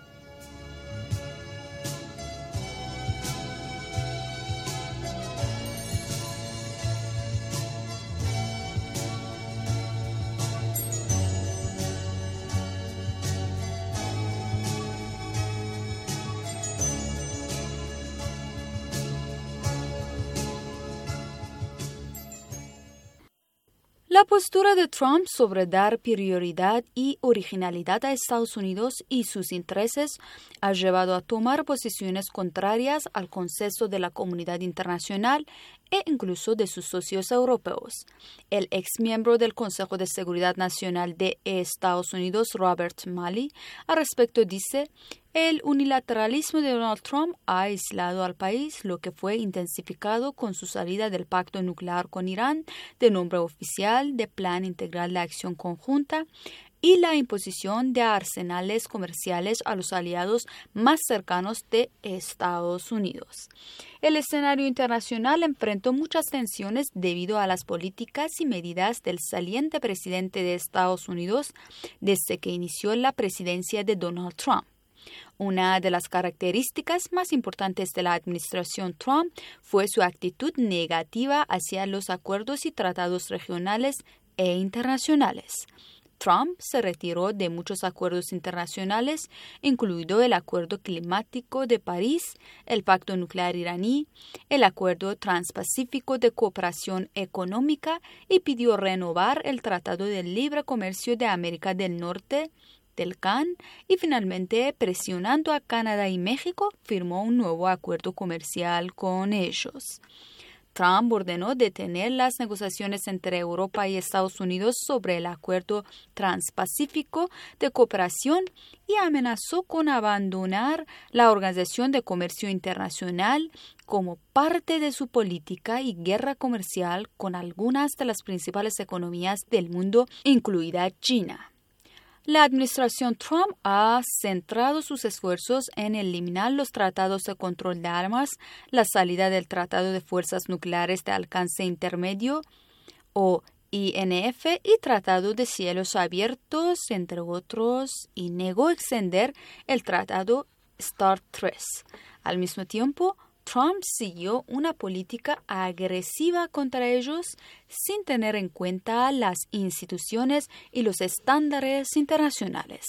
La postura de Trump sobre dar prioridad y originalidad a Estados Unidos y sus intereses ha llevado a tomar posiciones contrarias al consenso de la comunidad internacional e incluso de sus socios europeos. El exmiembro del Consejo de Seguridad Nacional de Estados Unidos, Robert Malley, al respecto dice: el unilateralismo de Donald Trump ha aislado al país, lo que fue intensificado con su salida del pacto nuclear con Irán, de nombre oficial de Plan Integral de Acción Conjunta, y la imposición de arsenales comerciales a los aliados más cercanos de Estados Unidos. El escenario internacional enfrentó muchas tensiones debido a las políticas y medidas del saliente presidente de Estados Unidos desde que inició la presidencia de Donald Trump. Una de las características más importantes de la administración Trump fue su actitud negativa hacia los acuerdos y tratados regionales e internacionales. Trump se retiró de muchos acuerdos internacionales, incluido el Acuerdo Climático de París, el Pacto Nuclear iraní, el Acuerdo Transpacífico de Cooperación Económica, y pidió renovar el Tratado de Libre Comercio de América del Norte, del C A N, y finalmente, presionando a Canadá y México, firmó un nuevo acuerdo comercial con ellos. Trump ordenó detener las negociaciones entre Europa y Estados Unidos sobre el Acuerdo Transpacífico de Cooperación y amenazó con abandonar la Organización de Comercio Internacional como parte de su política y guerra comercial con algunas de las principales economías del mundo, incluida China. La administración Trump ha centrado sus esfuerzos en eliminar los tratados de control de armas, la salida del Tratado de Fuerzas Nucleares de Alcance Intermedio, o I N F, y Tratado de Cielos Abiertos, entre otros, y negó extender el Tratado START tres. Al mismo tiempo, Trump siguió una política agresiva contra ellos sin tener en cuenta las instituciones y los estándares internacionales.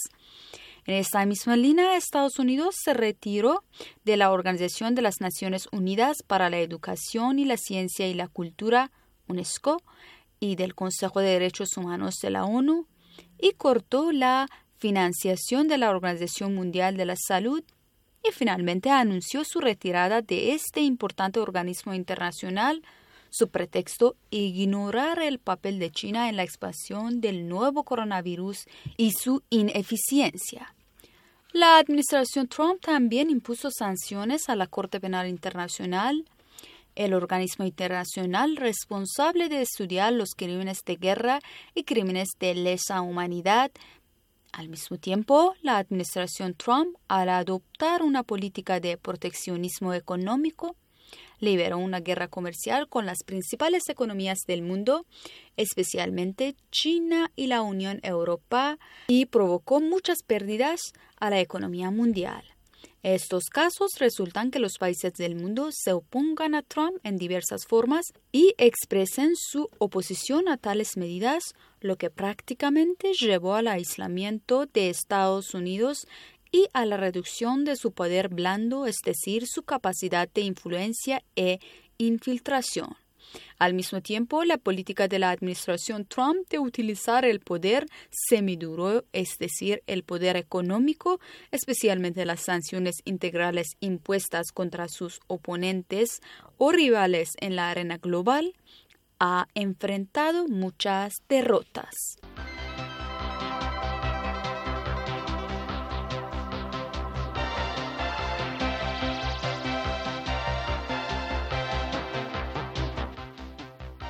En esta misma línea, Estados Unidos se retiró de la Organización de las Naciones Unidas para la Educación y la Ciencia y la Cultura, UNESCO, y del Consejo de Derechos Humanos de la ONU, y cortó la financiación de la Organización Mundial de la Salud, y finalmente anunció su retirada de este importante organismo internacional, su pretexto ignorar el papel de China en la expansión del nuevo coronavirus y su ineficiencia. La administración Trump también impuso sanciones a la Corte Penal Internacional, el organismo internacional responsable de estudiar los crímenes de guerra y crímenes de lesa humanidad. Al mismo tiempo, la administración Trump, al adoptar una política de proteccionismo económico, liberó una guerra comercial con las principales economías del mundo, especialmente China y la Unión Europea, y provocó muchas pérdidas a la economía mundial. Estos casos resultan que los países del mundo se opongan a Trump en diversas formas y expresen su oposición a tales medidas, lo que prácticamente llevó al aislamiento de Estados Unidos y a la reducción de su poder blando, es decir, su capacidad de influencia e infiltración. Al mismo tiempo, la política de la administración Trump de utilizar el poder semiduro, es decir, el poder económico, especialmente las sanciones integrales impuestas contra sus oponentes o rivales en la arena global, ha enfrentado muchas derrotas.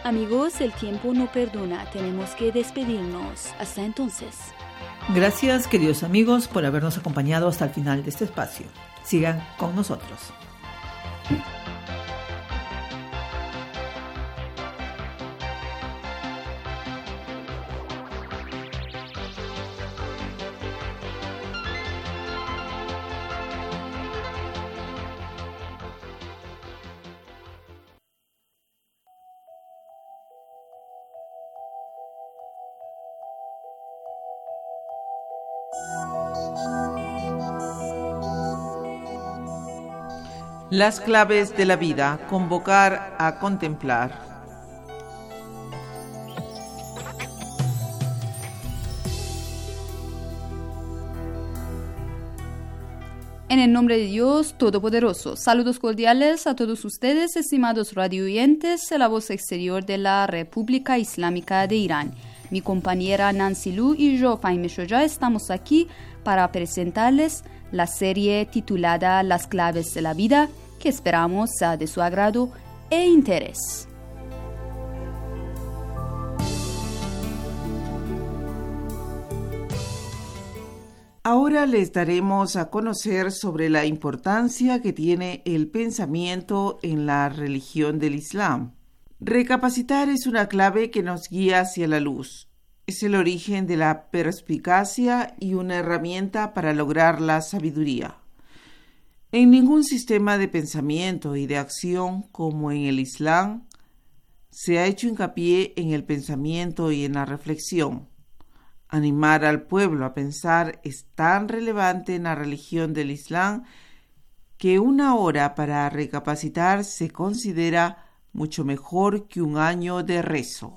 Amigos, el tiempo no perdona, tenemos que despedirnos. Hasta entonces. Gracias, queridos amigos, por habernos acompañado hasta el final de este espacio. Sigan con nosotros. Las claves de la vida, convocar a contemplar. En el nombre de Dios Todopoderoso, saludos cordiales a todos ustedes, estimados radioyentes de la voz exterior de la República Islámica de Irán. Mi compañera Nancy Lu y yo, Fahime Shoja, estamos aquí para presentarles la serie titulada Las claves de la vida, que esperamos sea de su agrado e interés. Ahora les daremos a conocer sobre la importancia que tiene el pensamiento en la religión del Islam. Recapacitar es una clave que nos guía hacia la luz. Es el origen de la perspicacia y una herramienta para lograr la sabiduría. En ningún sistema de pensamiento y de acción como en el Islam se ha hecho hincapié en el pensamiento y en la reflexión. Animar al pueblo a pensar es tan relevante en la religión del Islam que una hora para recapacitar se considera mucho mejor que un año de rezo.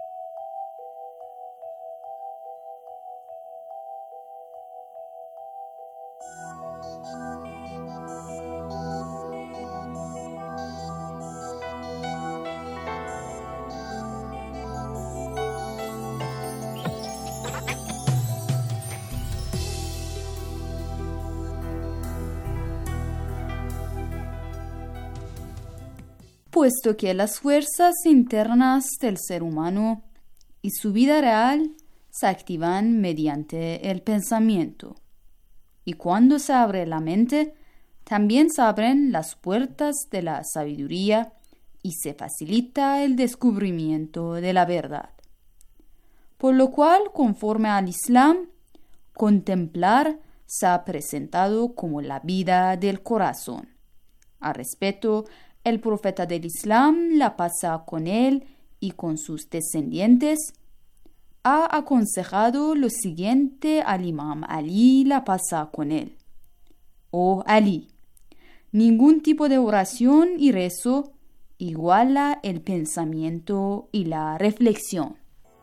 Puesto que las fuerzas internas del ser humano y su vida real se activan mediante el pensamiento. Y cuando se abre la mente, también se abren las puertas de la sabiduría y se facilita el descubrimiento de la verdad. Por lo cual, conforme al Islam, contemplar se ha presentado como la vida del corazón. Al respecto, el profeta del Islam, la paz sea con él y con sus descendientes, ha aconsejado lo siguiente al Imam Ali, la paz sea con él. Oh Ali, ningún tipo de oración y rezo iguala el pensamiento y la reflexión.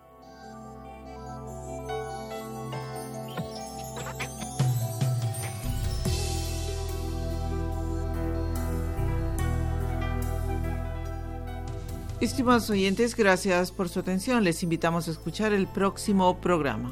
Estimados oyentes, gracias por su atención. Les invitamos a escuchar el próximo programa.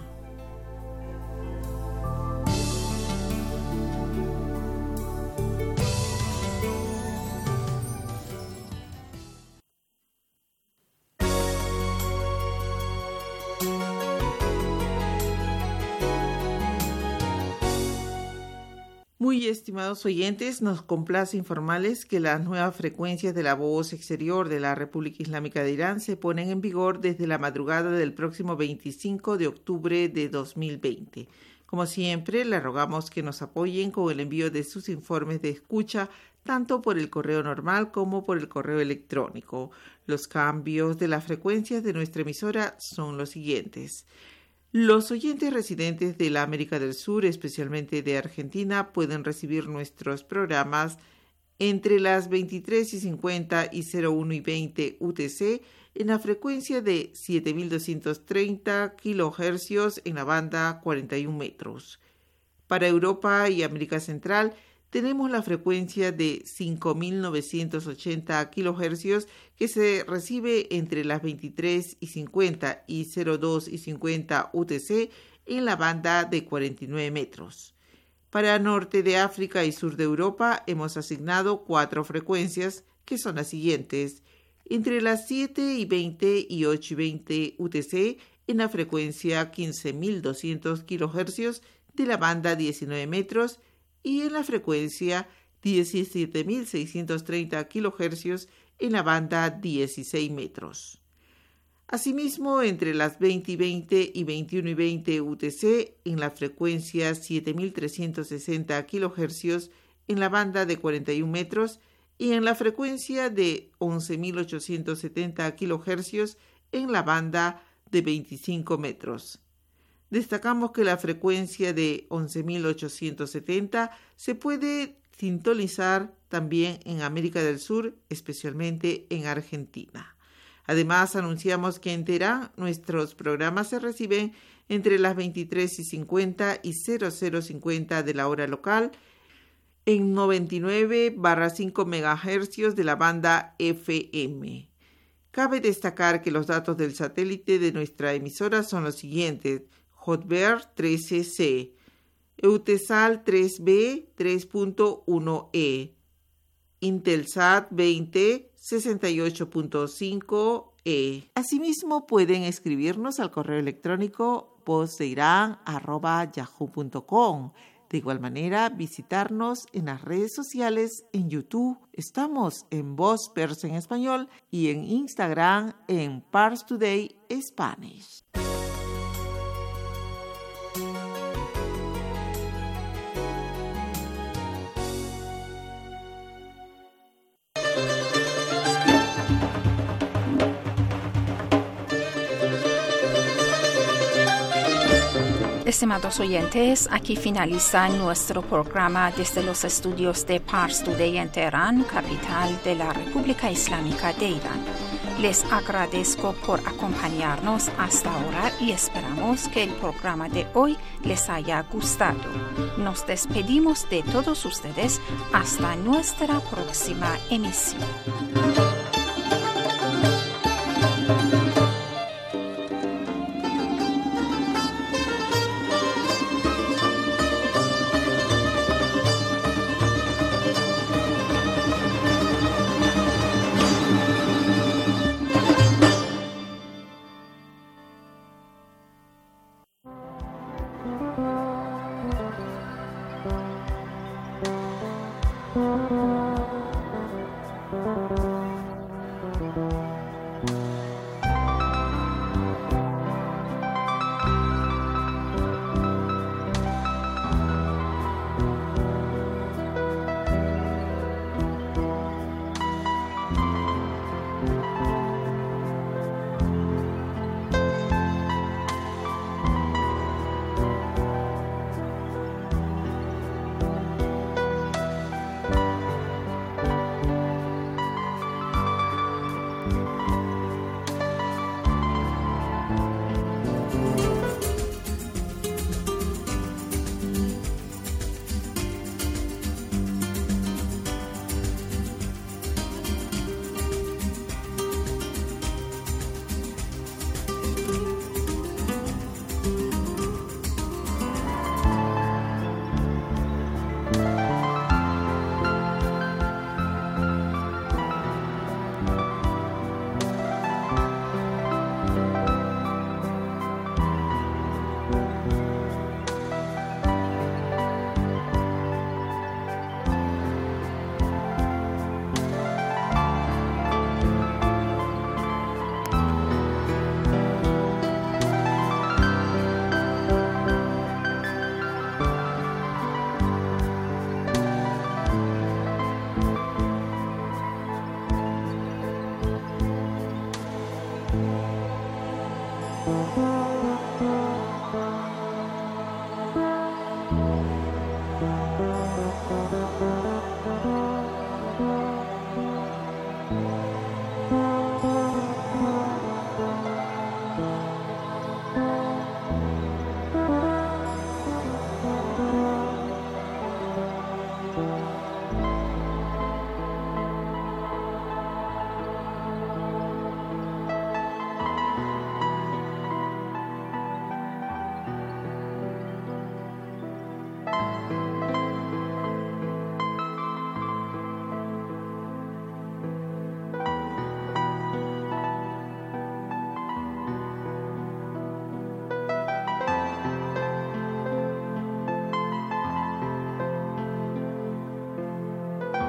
Muy estimados oyentes, nos complace informarles que las nuevas frecuencias de la voz exterior de la República Islámica de Irán se ponen en vigor desde la madrugada del próximo veinticinco de octubre de dos mil veinte. Como siempre, les rogamos que nos apoyen con el envío de sus informes de escucha, tanto por el correo normal como por el correo electrónico. Los cambios de las frecuencias de nuestra emisora son los siguientes. Los oyentes residentes de la América del Sur, especialmente de Argentina, pueden recibir nuestros programas entre las veintitrés y cincuenta y cero uno y veinte U T C en la frecuencia de siete mil doscientos treinta kilohercios en la banda cuarenta y un metros. Para Europa y América Central tenemos la frecuencia de cinco mil novecientos ochenta kilohercios que se recibe entre las veintitrés y cincuenta y cero dos y cincuenta U T C en la banda de cuarenta y nueve metros. Para Norte de África y Sur de Europa hemos asignado cuatro frecuencias que son las siguientes: entre las siete y veinte y ocho y veinte U T C en la frecuencia quince mil doscientos kilohercios de la banda diecinueve metros y en la frecuencia diecisiete mil seiscientos treinta kilohercios en la banda dieciséis metros. Asimismo, entre las veinte y veinte y veintiuno y veinte U T C en la frecuencia siete mil trescientos sesenta kilohercios en la banda de cuarenta y uno metros y en la frecuencia de once mil ochocientos setenta kilohercios en la banda de veinticinco metros. Destacamos que la frecuencia de once mil ochocientos setenta se puede sintonizar también en América del Sur, especialmente en Argentina. Además, anunciamos que en Teherán nuestros programas se reciben entre las veintitrés y cincuenta y cero cero cincuenta de la hora local en noventa y nueve barra cinco megahercios de la banda F M. Cabe destacar que los datos del satélite de nuestra emisora son los siguientes: Hotbird trece C, Eutelsat tres B tres punto uno E, Intelsat veinte sesenta y ocho punto cinco E. Asimismo, pueden escribirnos al correo electrónico vozdeiran arroba yahoo punto com. De igual manera, visitarnos en las redes sociales, en YouTube, estamos en Voz Persa en Español y en Instagram en Pars Today Spanish. Estimados oyentes, aquí finaliza nuestro programa desde los estudios de Pars Today en Teherán, capital de la República Islámica de Irán. Les agradezco por acompañarnos hasta ahora y esperamos que el programa de hoy les haya gustado. Nos despedimos de todos ustedes hasta nuestra próxima emisión.